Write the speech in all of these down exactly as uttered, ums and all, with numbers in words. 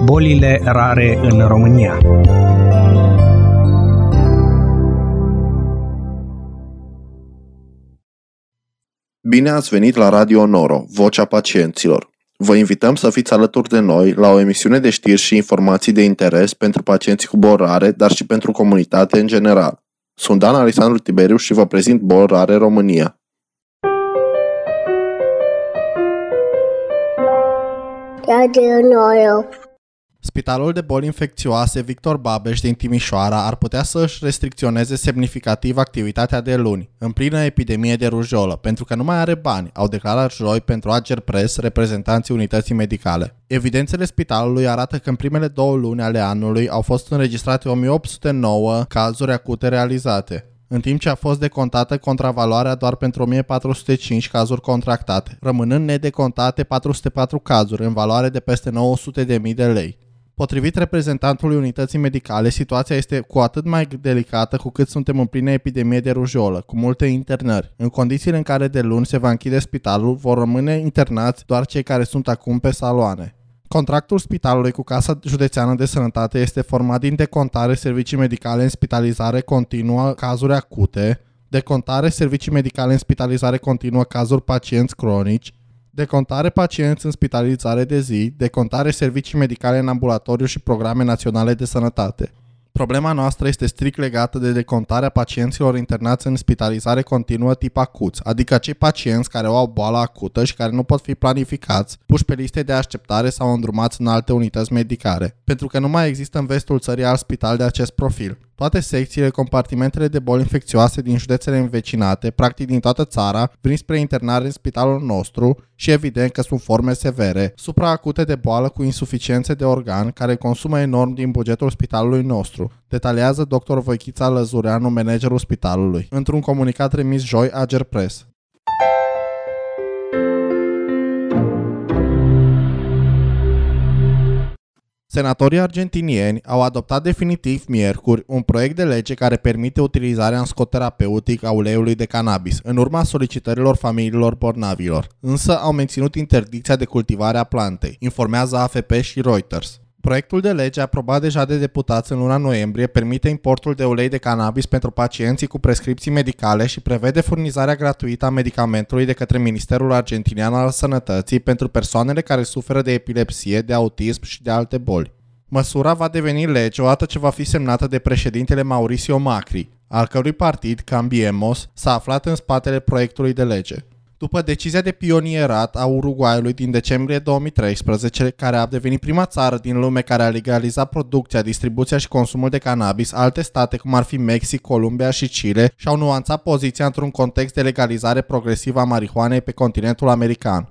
Bolile rare în România. Bine ați venit la Radio Noro, Vocea Pacienților. Vă invităm să fiți alături de noi la o emisiune de știri și informații de interes pentru pacienții cu boli rare, dar și pentru comunitate în general. Sunt Dan Alexandru Tiberiu și vă prezint Boli Rare România. Radio Noro. Spitalul de boli infecțioase Victor Babeș din Timișoara ar putea să își restricționeze semnificativ activitatea de luni, în plină epidemie de rujolă, pentru că nu mai are bani, au declarat joi pentru Agerpres reprezentanții unității medicale. Evidențele spitalului arată că în primele două luni ale anului au fost înregistrate o mie opt sute nouă cazuri acute realizate, în timp ce a fost decontată contravaloarea doar pentru o mie patru sute cinci cazuri contractate, rămânând nedecontate patru sute patru cazuri în valoare de peste nouă sute de mii de lei. Potrivit reprezentantului unității medicale, situația este cu atât mai delicată cu cât suntem în plină epidemie de rujolă, cu multe internări. În condițiile în care de luni se va închide spitalul, vor rămâne internați doar cei care sunt acum pe saloane. Contractul spitalului cu Casa Județeană de Sănătate este format din decontare servicii medicale în spitalizare continuă cazuri acute, decontare servicii medicale în spitalizare continuă cazuri pacienți cronici, decontare pacienți în spitalizare de zi, decontare servicii medicale în ambulatoriu și programe naționale de sănătate. Problema noastră este strict legată de decontarea pacienților internați în spitalizare continuă tip acuți, adică cei pacienți care au boală acută și care nu pot fi planificați, puși pe liste de așteptare sau îndrumați în alte unități medicale, pentru că nu mai există în vestul țării alt spital de acest profil. Toate secțiile, compartimentele de boli infecțioase din județele învecinate, practic din toată țara, vin spre internare în spitalul nostru și evident că sunt forme severe, supraacute de boală cu insuficiențe de organ, care consumă enorm din bugetul spitalului nostru, detaliază doctor Voichița Lăzureanu, managerul spitalului, într-un comunicat remis joi Agerpres. Senatorii argentinieni au adoptat definitiv miercuri un proiect de lege care permite utilizarea în scop terapeutic a uleiului de cannabis, în urma solicitărilor familiilor bolnavilor, însă au menținut interdicția de cultivare a plantei, informează A F P și Reuters. Proiectul de lege aprobat deja de deputați în luna noiembrie permite importul de ulei de cannabis pentru pacienții cu prescripții medicale și prevede furnizarea gratuită a medicamentului de către Ministerul Argentinian al Sănătății pentru persoanele care suferă de epilepsie, de autism și de alte boli. Măsura va deveni lege odată ce va fi semnată de președintele Mauricio Macri, al cărui partid, Cambiemos, s-a aflat în spatele proiectului de lege. După decizia de pionierat a Uruguayului din decembrie două mii treisprezece, care a devenit prima țară din lume care a legalizat producția, distribuția și consumul de cannabis, alte state cum ar fi Mexic, Columbia și Chile și-au nuanțat poziția într-un context de legalizare progresivă a marihuanei pe continentul american.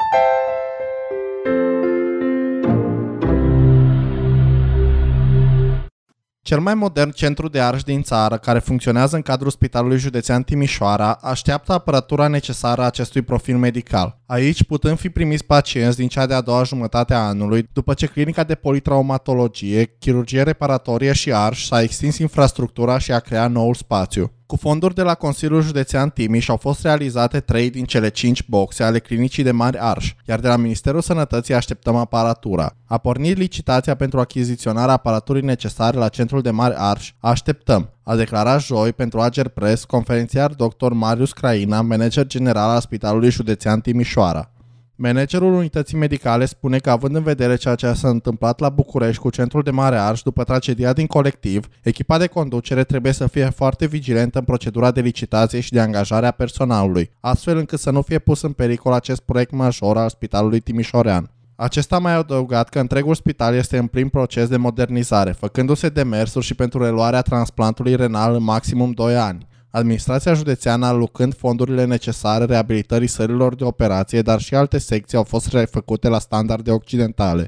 Cel mai modern centru de arș din țară, care funcționează în cadrul Spitalului Județean Timișoara, așteaptă aparatura necesară acestui profil medical. Aici putând fi primiți pacienți din cea de-a doua jumătate a anului, după ce clinica de politraumatologie, chirurgie reparatorie și arș s-a extins infrastructura și a creat noul spațiu. Cu fonduri de la Consiliul Județean Timiș au fost realizate trei din cele cinci boxe ale clinicii de Mari Arș, iar de la Ministerul Sănătății așteptăm aparatura. A pornit licitația pentru achiziționarea aparaturii necesare la Centrul de Mari Arș. Așteptăm, a declarat joi pentru Agerpres conferențiar doctor Marius Craina, manager general al Spitalului Județean Timișoara. Managerul unității medicale spune că, având în vedere ceea ce s-a întâmplat la București cu Centrul de Mare Arș după tragedia din Colectiv, echipa de conducere trebuie să fie foarte vigilentă în procedura de licitație și de angajare a personalului, astfel încât să nu fie pus în pericol acest proiect major al Spitalului Timișorean. Acesta a mai adăugat că întregul spital este în plin proces de modernizare, făcându-se demersuri și pentru reluarea transplantului renal în maximum doi ani. Administrația județeană alocând fondurile necesare reabilitării sălilor de operație, dar și alte secții au fost refăcute la standarde occidentale.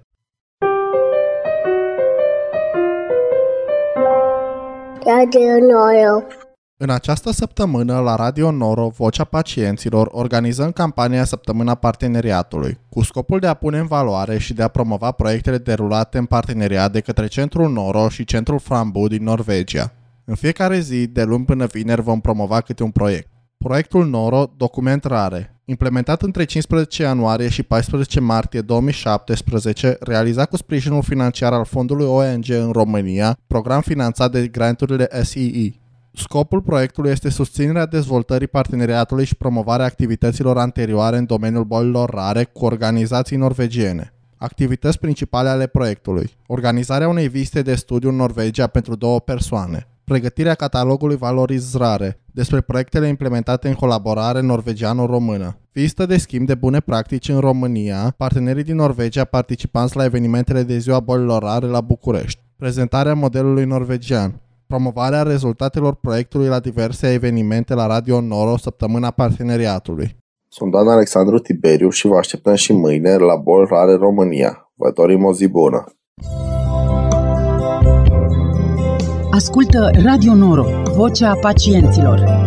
Radio Noro. În această săptămână, la Radio Noro, Vocea Pacienților, organizăm campania Săptămâna Parteneriatului, cu scopul de a pune în valoare și de a promova proiectele derulate în parteneriat de către Centrul Noro și Centrul Frambu din Norvegia. În fiecare zi, de luni până vineri, vom promova câte un proiect. Proiectul Noro, Document Rare. Implementat între cincisprezece ianuarie și paisprezece martie două mii șaptesprezece, realizat cu sprijinul financiar al Fondului O N G în România, program finanțat de granturile S E E. Scopul proiectului este susținerea dezvoltării parteneriatului și promovarea activităților anterioare în domeniul bolilor rare cu organizații norvegiene. Activități principale ale proiectului: organizarea unei vizite de studiu în Norvegia pentru două persoane, pregătirea catalogului Valoris rare despre proiectele implementate în colaborare norvegiano-română, vizită de schimb de bune practici în România, partenerii din Norvegia participanți la evenimentele de ziua bolilor rare la București, prezentarea modelului norvegian, promovarea rezultatelor proiectului la diverse evenimente la Radio Noro săptămâna parteneriatului. Sunt Dan Alexandru Tiberiu și vă așteptăm și mâine la Boli Rare România. Vă dorim o zi bună! Ascultă Radio Noro, vocea pacienților.